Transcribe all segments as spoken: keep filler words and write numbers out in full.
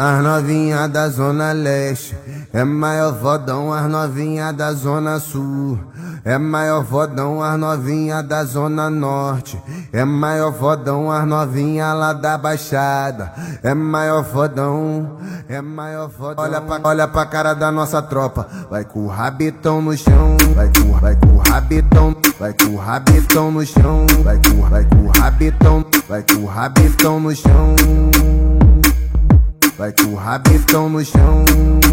As novinha da Zona Leste é maior fodão, as novinha da Zona Sul é maior fodão, as novinha da Zona Norte é maior fodão, as novinha lá da Baixada é maior fodão, é maior fodão. Olha pra, olha pra cara da nossa tropa, vai com o rabitão no chão, vai com, vai com o rabitão, vai com o rabitão no chão, vai com, vai com o rabitão, vai com o rabitão no chão. Vai com o rabitão no chão,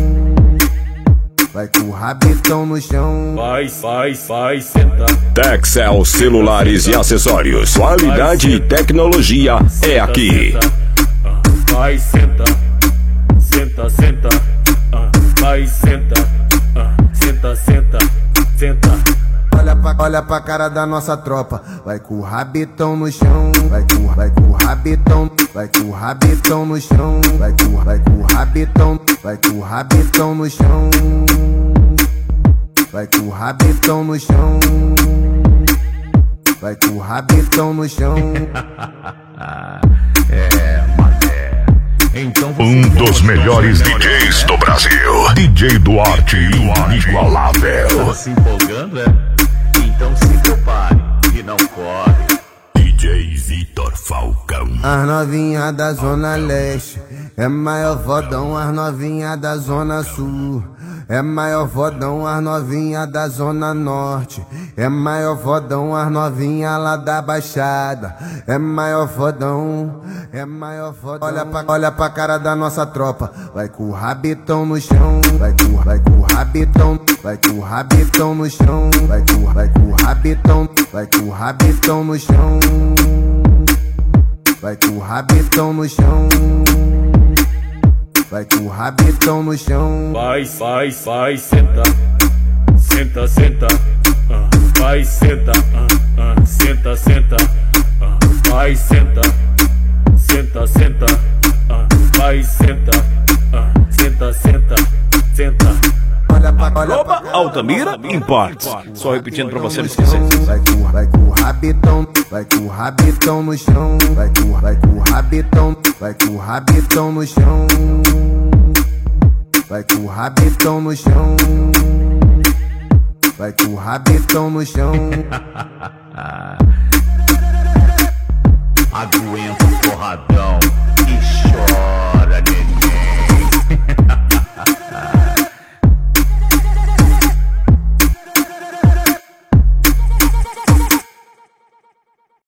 vai com o rabitão no chão. Vai, vai, vai, senta. Texel Celulares e Acessórios. Qualidade e tecnologia é aqui. Vai, senta, senta, senta. Vai, senta, senta, senta, senta. Olha pra, olha pra cara da nossa tropa, vai com o rabitão no chão, vai com, vai com o rabitão, vai com o rabitão no chão, vai com, vai com o rabitão, vai com o rabitão no chão, vai com o rabitão no chão, vai com o rabitão no chão. É, mané. Então um dos melhores D Js do Brasil, D J Duarte, inigualável. Tá se empolgando, é? Então se prepare e não corre. D J Vitor Falcão. As novinha da Zona Leste é maior fodão, as novinha da Zona Sul é maior fodão, as novinha da Zona Norte é maior fodão, as novinha lá da Baixada é maior fodão, é maior fodão. Olha pra, olha pra cara da nossa tropa, vai com o rabitão no chão, vai com, vai com o rabitão, vai com o rabitão no chão, vai com, vai com o rabitão, vai com o rabitão no chão, vai com o rabitão no chão, vai com o rabitão no chão. Vai, vai, vai, senta, senta, senta. Vai, senta, senta, senta. Vai, senta, senta, senta. Vai, senta, senta, senta, senta. Olha pra, olha Oba, pra... Altamira Imports. Só repetindo pra você não esquecer. Vai com, vai com o rabitão, vai com o rabitão no chão, vai com, vai com o rabitão, vai com o rabitão no chão, vai com o rabitão no chão, vai com o rabitão no chão. Aguenta.